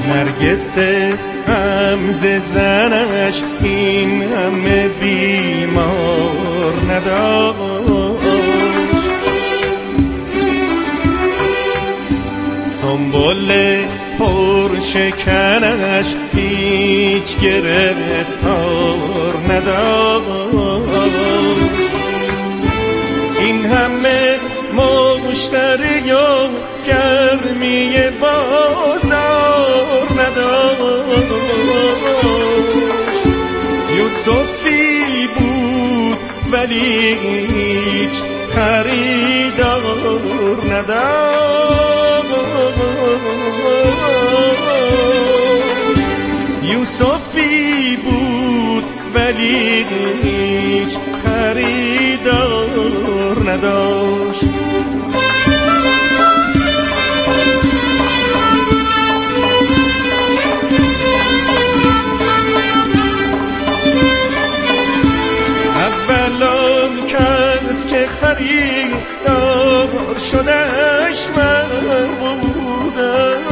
نرگس غمزه زنش این همه بیمار نداشت، سنبل پرشکنش هیچ گرفتار نداشت. این همه مشتری و گرمی بازار نداشت. یوسفی بود ولی هیچ خریدار نداشت. یوسفی بود ولی هیچ خریدار نداشت. اولان کس که خریدار شدش من بودم،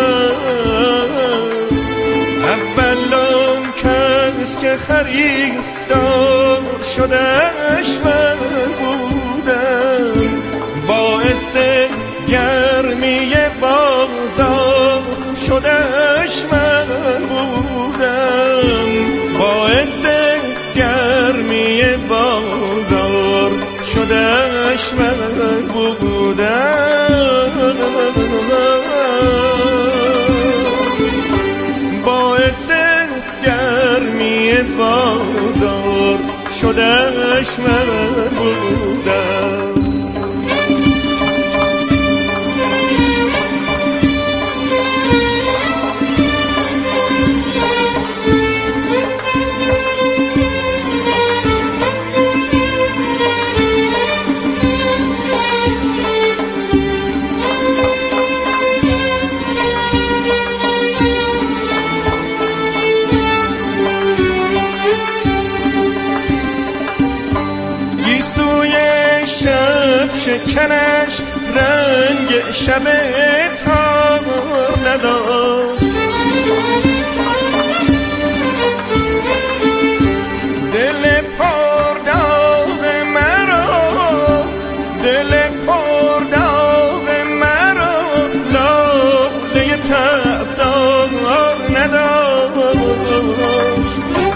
اولان کس که خریدار شدش من بودم. باعث گرمی بازار شدش من بودم، باعث گرمی بازار شدش من بودم، باعث گرمی بازار شدش من بودم. شکنش رنگ شب تار نداشت، دل پرداغ مرا، دل پرداغ مرا لاله تبدار نداشت.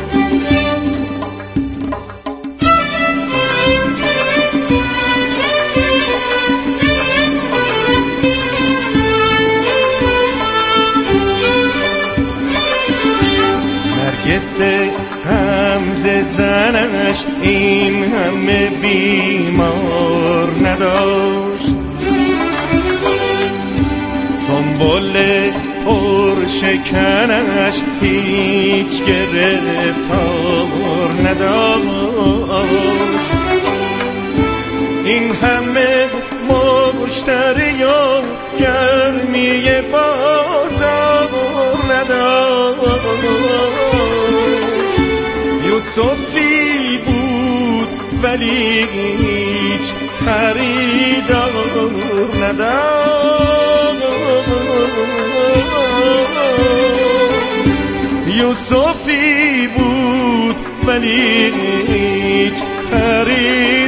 نرگس غمزه زنش این همه بیمار نداشت، سنبل پرشکنش هیچ گرفتار نداشت. این همه مشتری و گرمی بازار نداشت. یوسفی بود ولی هیچ خریدار نداشت. یوسفی بود ولی هیچ خریدار